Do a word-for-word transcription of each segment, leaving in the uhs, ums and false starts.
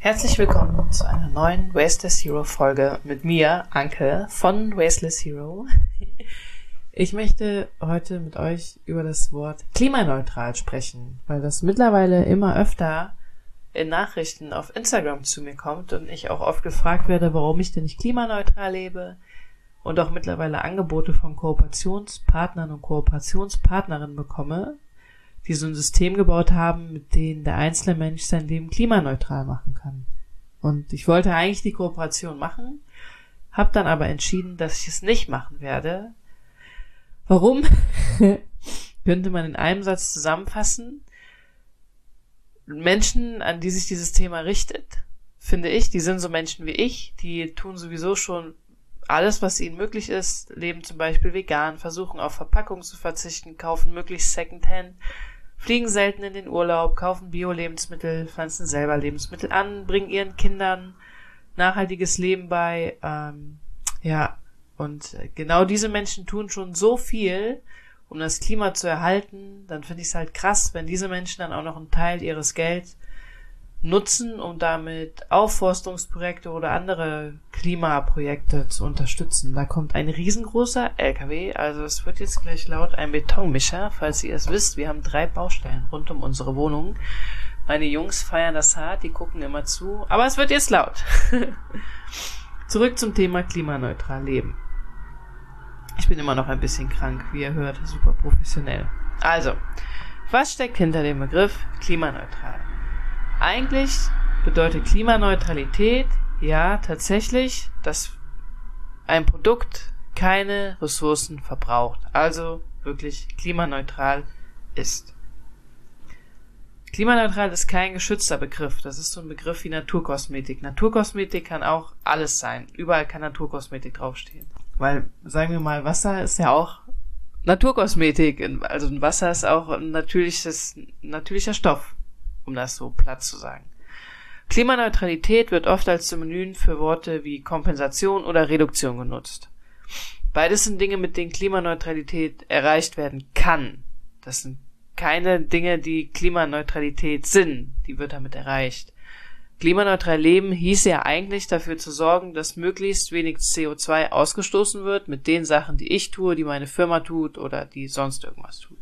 Herzlich willkommen zu einer neuen Wasteless Hero Folge mit mir, Anke von Wasteless Hero. Ich möchte heute mit euch über das Wort klimaneutral sprechen, weil das mittlerweile immer öfter in Nachrichten auf Instagram zu mir kommt und ich auch oft gefragt werde, warum ich denn nicht klimaneutral lebe und auch mittlerweile Angebote von Kooperationspartnern und Kooperationspartnerinnen bekomme, die so ein System gebaut haben, mit dem der einzelne Mensch sein Leben klimaneutral machen kann. Und ich wollte eigentlich die Kooperation machen, habe dann aber entschieden, dass ich es nicht machen werde. Warum? Könnte man in einem Satz zusammenfassen. Menschen, an die sich dieses Thema richtet, finde ich, die sind so Menschen wie ich, die tun sowieso schon alles, was ihnen möglich ist, leben zum Beispiel vegan, versuchen auf Verpackung zu verzichten, kaufen möglichst Secondhand, fliegen selten in den Urlaub, kaufen Bio-Lebensmittel, pflanzen selber Lebensmittel an, bringen ihren Kindern nachhaltiges Leben bei. Ähm, ja, und genau diese Menschen tun schon so viel, um das Klima zu erhalten. Dann finde ich es halt krass, wenn diese Menschen dann auch noch einen Teil ihres Gelds nutzen, um damit Aufforstungsprojekte oder andere Klimaprojekte zu unterstützen. Da kommt ein riesengroßer L K W, also es wird jetzt gleich laut, ein Betonmischer, falls ihr es wisst. Wir haben drei Baustellen rund um unsere Wohnung. Meine Jungs feiern das hart, die gucken immer zu, aber es wird jetzt laut. Zurück zum Thema klimaneutral leben. Ich bin immer noch ein bisschen krank, wie ihr hört, super professionell. Also, was steckt hinter dem Begriff klimaneutral? Eigentlich bedeutet Klimaneutralität ja tatsächlich, dass ein Produkt keine Ressourcen verbraucht, also wirklich klimaneutral ist. Klimaneutral ist kein geschützter Begriff, das ist so ein Begriff wie Naturkosmetik. Naturkosmetik kann auch alles sein, überall kann Naturkosmetik draufstehen. Weil, sagen wir mal, Wasser ist ja auch Naturkosmetik, also ein Wasser ist auch ein natürliches, natürlicher Stoff, um das so platt zu sagen. Klimaneutralität wird oft als Synonym für Worte wie Kompensation oder Reduktion genutzt. Beides sind Dinge, mit denen Klimaneutralität erreicht werden kann. Das sind keine Dinge, die Klimaneutralität sind. Die wird damit erreicht. Klimaneutral leben hieß ja eigentlich dafür zu sorgen, dass möglichst wenig C O zwei ausgestoßen wird mit den Sachen, die ich tue, die meine Firma tut oder die sonst irgendwas tut.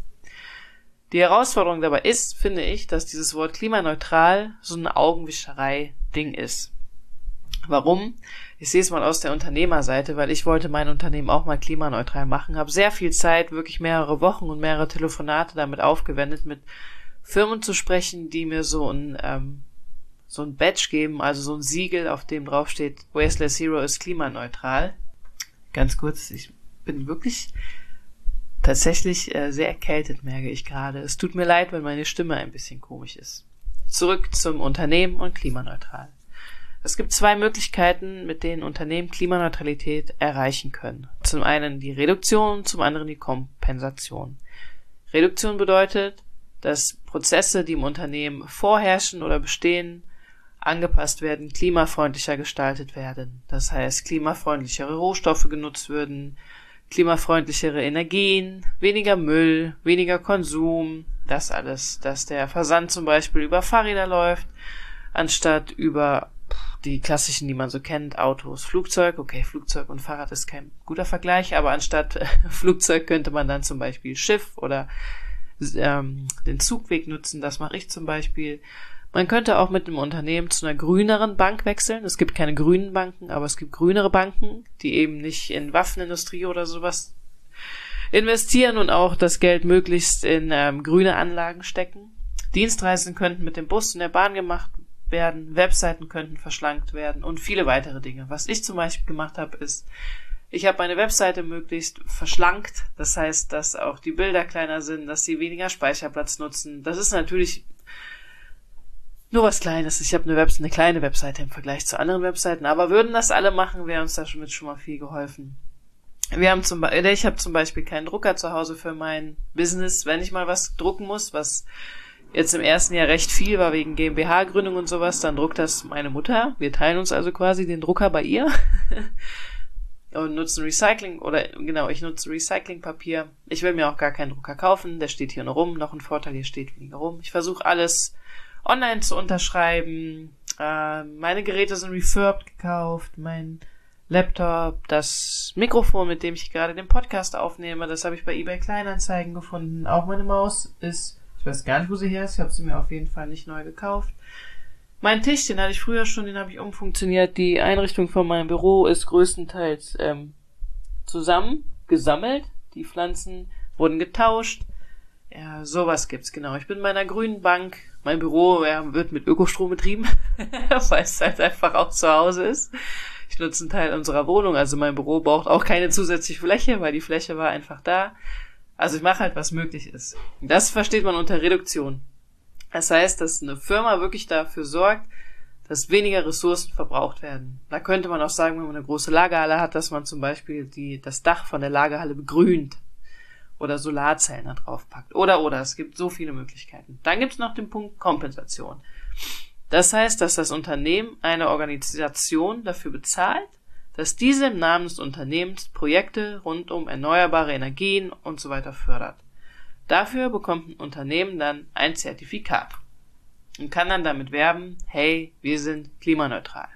Die Herausforderung dabei ist, finde ich, dass dieses Wort klimaneutral so eine Augenwischerei-Ding ist. Warum? Ich sehe es mal aus der Unternehmerseite, weil ich wollte mein Unternehmen auch mal klimaneutral machen, habe sehr viel Zeit, wirklich mehrere Wochen und mehrere Telefonate damit aufgewendet, mit Firmen zu sprechen, die mir so ein ähm, so ein Badge geben, also so ein Siegel, auf dem drauf steht, Wasteless Hero ist klimaneutral. Ganz kurz, ich bin wirklich tatsächlich äh, sehr erkältet, merke ich gerade. Es tut mir leid, wenn meine Stimme ein bisschen komisch ist. Zurück zum Unternehmen und klimaneutral. Es gibt zwei Möglichkeiten, mit denen Unternehmen Klimaneutralität erreichen können. Zum einen die Reduktion, zum anderen die Kompensation. Reduktion bedeutet, dass Prozesse, die im Unternehmen vorherrschen oder bestehen, angepasst werden, klimafreundlicher gestaltet werden. Das heißt, klimafreundlichere Rohstoffe genutzt würden, klimafreundlichere Energien, weniger Müll, weniger Konsum, das alles, dass der Versand zum Beispiel über Fahrräder läuft, anstatt über die klassischen, die man so kennt, Autos, Flugzeug. Okay, Flugzeug und Fahrrad ist kein guter Vergleich, aber anstatt Flugzeug könnte man dann zum Beispiel Schiff oder ähm, den Zugweg nutzen, das mache ich zum Beispiel. Man könnte auch mit einem Unternehmen zu einer grüneren Bank wechseln. Es gibt keine grünen Banken, aber es gibt grünere Banken, die eben nicht in Waffenindustrie oder sowas investieren und auch das Geld möglichst in ähm, grüne Anlagen stecken. Dienstreisen könnten mit dem Bus und der Bahn gemacht werden, Webseiten könnten verschlankt werden und viele weitere Dinge. Was ich zum Beispiel gemacht habe, ist, ich habe meine Webseite möglichst verschlankt. Das heißt, dass auch die Bilder kleiner sind, dass sie weniger Speicherplatz nutzen. Das ist natürlich nur was Kleines. Ich habe eine, Webs- eine kleine Webseite im Vergleich zu anderen Webseiten, aber würden das alle machen, wäre uns damit schon mal viel geholfen. Wir haben zum Beispiel, ich habe zum Beispiel keinen Drucker zu Hause für mein Business, wenn ich mal was drucken muss, was jetzt im ersten Jahr recht viel war wegen GmbH-Gründung und sowas, dann druckt das meine Mutter. Wir teilen uns also quasi den Drucker bei ihr und nutzen Recycling, oder genau, ich nutze Recyclingpapier. Ich will mir auch gar keinen Drucker kaufen, der steht hier nur rum. Noch ein Vorteil, hier steht weniger rum. Ich versuche alles online zu unterschreiben. Äh, meine Geräte sind refurbed gekauft, mein Laptop, das Mikrofon, mit dem ich gerade den Podcast aufnehme, das habe ich bei eBay Kleinanzeigen gefunden. Auch meine Maus ist, ich weiß gar nicht, wo sie her ist, ich habe sie mir auf jeden Fall nicht neu gekauft. Mein Tisch, den hatte ich früher schon, den habe ich umfunktioniert. Die Einrichtung von meinem Büro ist größtenteils ähm, zusammen gesammelt. Die Pflanzen wurden getauscht. Ja, sowas gibt's, genau. Ich bin bei einer grünen Bank. Mein Büro ja, wird mit Ökostrom betrieben, weil es halt einfach auch zu Hause ist. Ich nutze einen Teil unserer Wohnung, also mein Büro braucht auch keine zusätzliche Fläche, weil die Fläche war einfach da. Also ich mache halt, was möglich ist. Das versteht man unter Reduktion. Das heißt, dass eine Firma wirklich dafür sorgt, dass weniger Ressourcen verbraucht werden. Da könnte man auch sagen, wenn man eine große Lagerhalle hat, dass man zum Beispiel die, das Dach von der Lagerhalle begrünt oder Solarzellen da drauf packt. Oder, oder, es gibt so viele Möglichkeiten. Dann gibt es noch den Punkt Kompensation. Das heißt, dass das Unternehmen eine Organisation dafür bezahlt, dass diese im Namen des Unternehmens Projekte rund um erneuerbare Energien und so weiter fördert. Dafür bekommt ein Unternehmen dann ein Zertifikat und kann dann damit werben, hey, wir sind klimaneutral.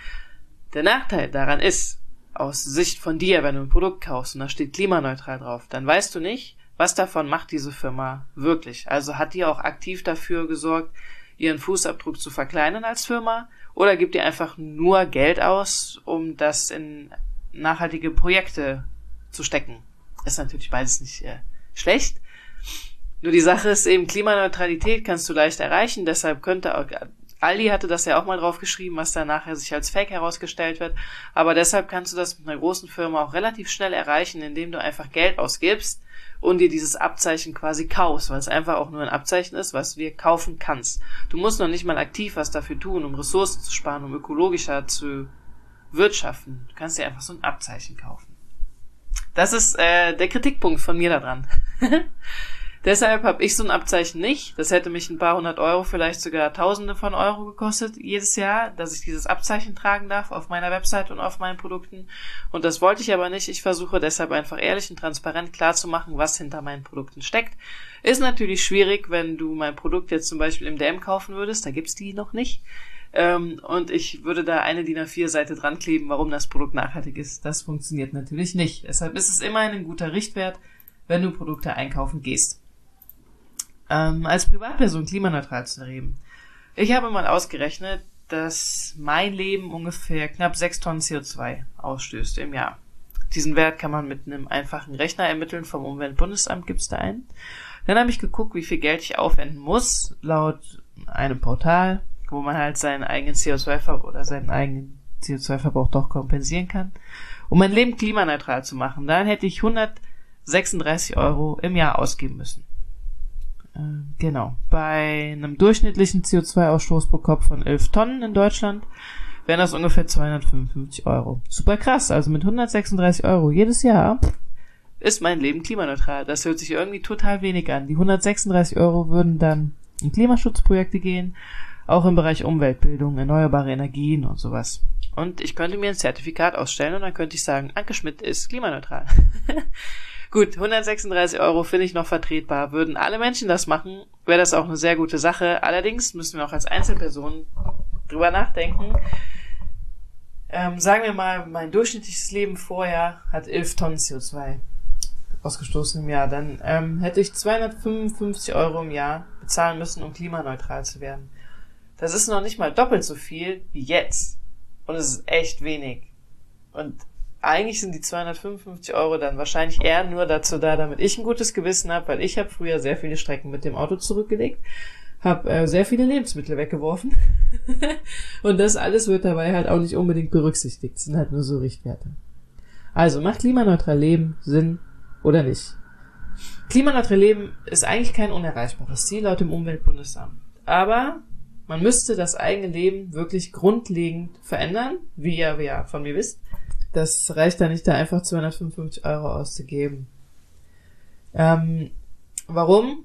Der Nachteil daran ist, aus Sicht von dir, wenn du ein Produkt kaufst und da steht klimaneutral drauf, dann weißt du nicht, was davon macht diese Firma wirklich. Also hat die auch aktiv dafür gesorgt, ihren Fußabdruck zu verkleinern als Firma, oder gibt ihr einfach nur Geld aus, um das in nachhaltige Projekte zu stecken. Ist natürlich beides nicht äh, schlecht. Nur die Sache ist eben, Klimaneutralität kannst du leicht erreichen, deshalb könnte auch, Aldi hatte das ja auch mal drauf geschrieben, was dann nachher sich als Fake herausgestellt wird, aber deshalb kannst du das mit einer großen Firma auch relativ schnell erreichen, indem du einfach Geld ausgibst und dir dieses Abzeichen quasi kaufst, weil es einfach auch nur ein Abzeichen ist, was du dir kaufen kannst. Du musst noch nicht mal aktiv was dafür tun, um Ressourcen zu sparen, um ökologischer zu wirtschaften. Du kannst dir einfach so ein Abzeichen kaufen. Das ist äh, der Kritikpunkt von mir daran. Deshalb habe ich so ein Abzeichen nicht. Das hätte mich ein paar hundert Euro, vielleicht sogar Tausende von Euro gekostet jedes Jahr, dass ich dieses Abzeichen tragen darf auf meiner Website und auf meinen Produkten. Und das wollte ich aber nicht. Ich versuche deshalb einfach ehrlich und transparent klarzumachen, was hinter meinen Produkten steckt. Ist natürlich schwierig, wenn du mein Produkt jetzt zum Beispiel im D M kaufen würdest. Da gibt's die noch nicht. Ähm, und ich würde da eine D I N A vier Seite dran kleben, warum das Produkt nachhaltig ist. Das funktioniert natürlich nicht. Deshalb ist es immerhin ein guter Richtwert, wenn du Produkte einkaufen gehst. Ähm, als Privatperson klimaneutral zu leben. Ich habe mal ausgerechnet, dass mein Leben ungefähr knapp sechs Tonnen C O zwei ausstößt im Jahr. Diesen Wert kann man mit einem einfachen Rechner ermitteln, vom Umweltbundesamt gibt's da einen. Dann habe ich geguckt, wie viel Geld ich aufwenden muss, laut einem Portal, wo man halt seinen eigenen C O zwei Verbrauch oder seinen eigenen C O zwei Verbrauch doch kompensieren kann. Um mein Leben klimaneutral zu machen, dann hätte ich hundertsechsunddreißig Euro im Jahr ausgeben müssen. Genau. Bei einem durchschnittlichen C O zwei Ausstoß pro Kopf von elf Tonnen in Deutschland wären das ungefähr zweihundertfünfundfünfzig Euro. Super krass. Also mit hundertsechsunddreißig Euro jedes Jahr ist mein Leben klimaneutral. Das hört sich irgendwie total wenig an. Die hundertsechsunddreißig Euro würden dann in Klimaschutzprojekte gehen, auch im Bereich Umweltbildung, erneuerbare Energien und sowas. Und ich könnte mir ein Zertifikat ausstellen und dann könnte ich sagen, Anke Schmidt ist klimaneutral. Gut, hundertsechsunddreißig Euro finde ich noch vertretbar. Würden alle Menschen das machen, wäre das auch eine sehr gute Sache. Allerdings müssen wir auch als Einzelpersonen drüber nachdenken. Ähm, sagen wir mal, mein durchschnittliches Leben vorher hat elf Tonnen C O zwei ausgestoßen im Jahr. Dann ähm, hätte ich zweihundertfünfundfünfzig Euro im Jahr bezahlen müssen, um klimaneutral zu werden. Das ist noch nicht mal doppelt so viel wie jetzt. Und es ist echt wenig. Und eigentlich sind die zweihundertfünfundfünfzig Euro dann wahrscheinlich eher nur dazu da, damit ich ein gutes Gewissen habe, weil ich habe früher sehr viele Strecken mit dem Auto zurückgelegt, habe äh, sehr viele Lebensmittel weggeworfen und das alles wird dabei halt auch nicht unbedingt berücksichtigt. Das sind halt nur so Richtwerte. Also, macht klimaneutral Leben Sinn oder nicht? Klimaneutral Leben ist eigentlich kein unerreichbares Ziel laut dem Umweltbundesamt. Aber man müsste das eigene Leben wirklich grundlegend verändern, wie ihr ja von mir wisst. Das reicht da nicht, da einfach zweihundertfünfundfünfzig Euro auszugeben. Ähm, warum?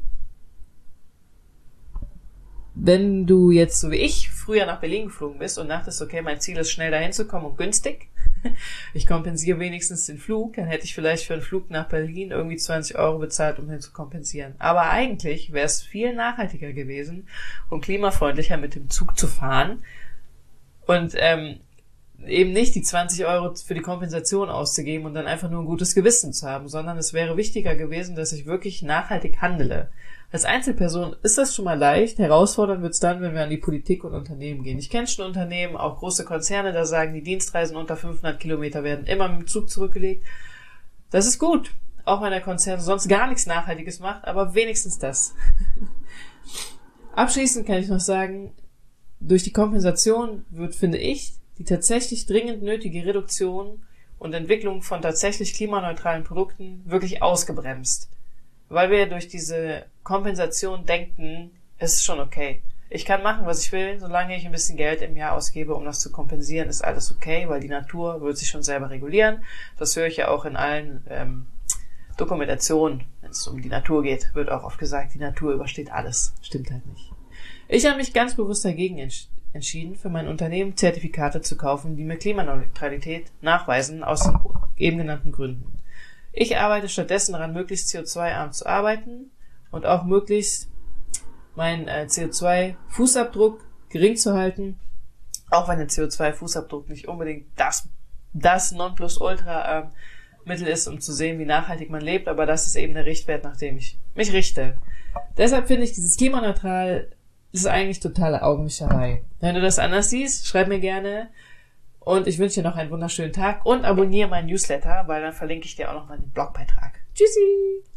Wenn du jetzt, so wie ich, früher nach Berlin geflogen bist und dachtest, okay, mein Ziel ist schnell dahin zu kommen und günstig, Ich kompensiere wenigstens den Flug, dann hätte ich vielleicht für einen Flug nach Berlin irgendwie zwanzig Euro bezahlt, um den zu kompensieren. Aber eigentlich wäre es viel nachhaltiger gewesen und klimafreundlicher, mit dem Zug zu fahren und ähm, eben nicht die zwanzig Euro für die Kompensation auszugeben und dann einfach nur ein gutes Gewissen zu haben, sondern es wäre wichtiger gewesen, dass ich wirklich nachhaltig handele. Als Einzelperson ist das schon mal leicht, herausfordernd wird es dann, wenn wir an die Politik und Unternehmen gehen. Ich kenne schon Unternehmen, auch große Konzerne, da sagen, die Dienstreisen unter fünfhundert Kilometer werden immer mit dem Zug zurückgelegt. Das ist gut, auch wenn der Konzern sonst gar nichts Nachhaltiges macht, aber wenigstens das. Abschließend kann ich noch sagen, durch die Kompensation wird, finde ich, die tatsächlich dringend nötige Reduktion und Entwicklung von tatsächlich klimaneutralen Produkten wirklich ausgebremst. Weil wir durch diese Kompensation denken, es ist schon okay. Ich kann machen, was ich will, solange ich ein bisschen Geld im Jahr ausgebe, um das zu kompensieren, ist alles okay, weil die Natur wird sich schon selber regulieren. Das höre ich ja auch in allen ähm, Dokumentationen, wenn es um die Natur geht, wird auch oft gesagt, die Natur übersteht alles. Stimmt halt nicht. Ich habe mich ganz bewusst dagegen entsch- entschieden, für mein Unternehmen Zertifikate zu kaufen, die mir Klimaneutralität nachweisen, aus den eben genannten Gründen. Ich arbeite stattdessen daran, möglichst C O zwei arm zu arbeiten und auch möglichst meinen äh, C O zwei Fußabdruck gering zu halten, auch wenn der C O zwei Fußabdruck nicht unbedingt das, das Nonplusultra äh, Mittel ist, um zu sehen, wie nachhaltig man lebt, aber das ist eben der Richtwert, nach dem ich mich richte. Deshalb finde ich, dieses klimaneutral ist eigentlich totale Augenwischerei. Wenn du das anders siehst, schreib mir gerne. Und ich wünsche dir noch einen wunderschönen Tag und abonniere meinen Newsletter, weil dann verlinke ich dir auch noch mal den Blogbeitrag. Tschüssi!